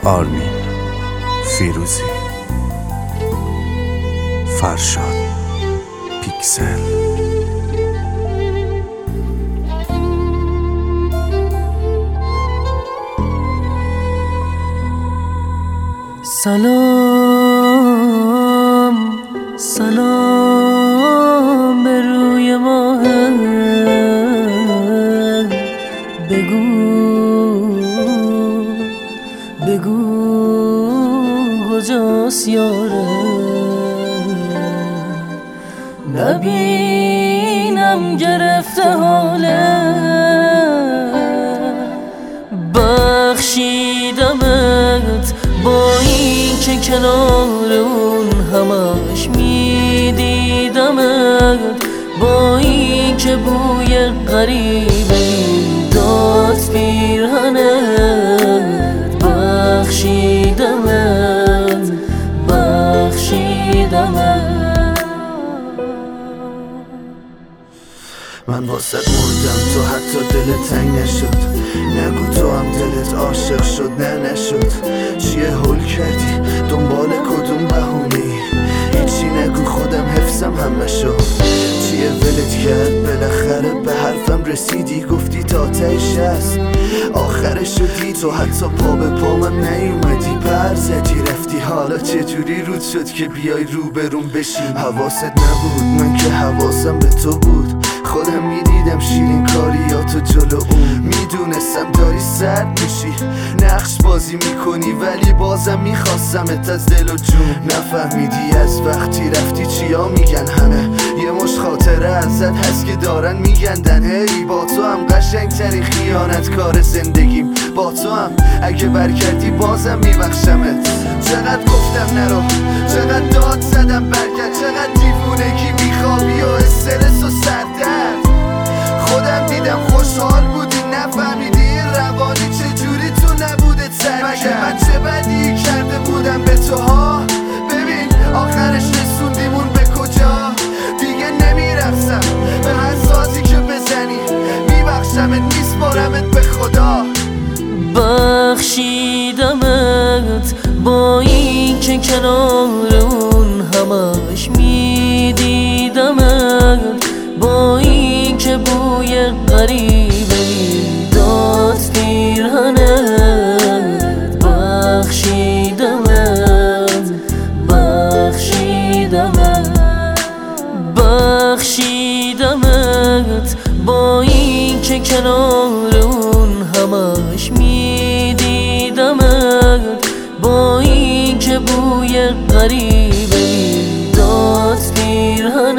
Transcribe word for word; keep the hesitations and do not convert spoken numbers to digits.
آرمین، فیروزی، فرشاد، پیکسل. سلام سلام به روی ماه، بگو بگو کجاست یاره، نبینم گرفته حاله، بخشیدمت با این که کنار اون همش میدیدمت، با این که بوی غریبه داد پیرهنت، بخشیدمت بخشیدمت. من واسه مردم تو حتی دلت تنگ نشد، نگو تو هم دلت عاشق شد نه نشد. چیه هول کردی دنبال کدوم بهونه‌ای، هیچی نگو خودم حفظم همه شد. چیه ولت کرد بالاخره به حرفم رسیدی، گفتی تا تهش هست آخرش شدی. تو حتی پا به پا من نیومدی، پر زدی رفتی، حالا چجوری رود شد که بیای روبرون بشین. حواست نبود من که حواسم به تو بود، خودم میدیدم شیرین کاریاتو جلو اون. میدونستم داری سرد میشی، نقش بازی میکنی ولی بازم میخواستمت از دل و جون. نفهمیدی از وقتی رفتی چیا میگن همه، یه مش خاطره ازت هست که دارن میگندن. هی با تو هم قشنگ ترین خیانت کار زندگیم، با تو هم اگه برگردی بازم میبخشمت. چقدر گفتم نرو، چقدر داد زدم برگرد، چقدر دیوونگی میخوابی و استرس و سردرد. خودم دیدم خوشحال بودی نفهمیدی روانی چجوری تو نبوده سرکرد. مگه من چه بدی کرده بودم به تو ها، ببین آخرش رسوندیمون به کجا. دیگه نمیرقصم به هر سازی که بزنی، میبخشمت میسپارمت به خدا. بخشیدمت با این که کنار اون همش میدیدمت، با این که بوی غریبه میداد پیرهنت، بخشیدمت بخشیدمت بخشیدمت با این که کنار اون همش میدیدمت، با این که بوی غریبه میداد پیرهنت.